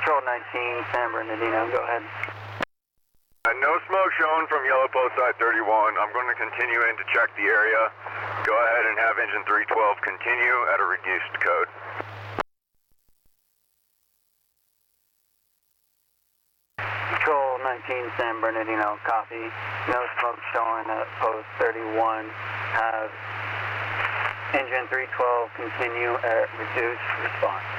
Control 19, San Bernardino, go ahead. No smoke shown from Yellow Post Side 31. I'm going to continue in to check the area. Go ahead and have engine 312 continue at a reduced code. Control 19, San Bernardino, copy. No smoke showing at Post 31. Have engine 312 continue at reduced response.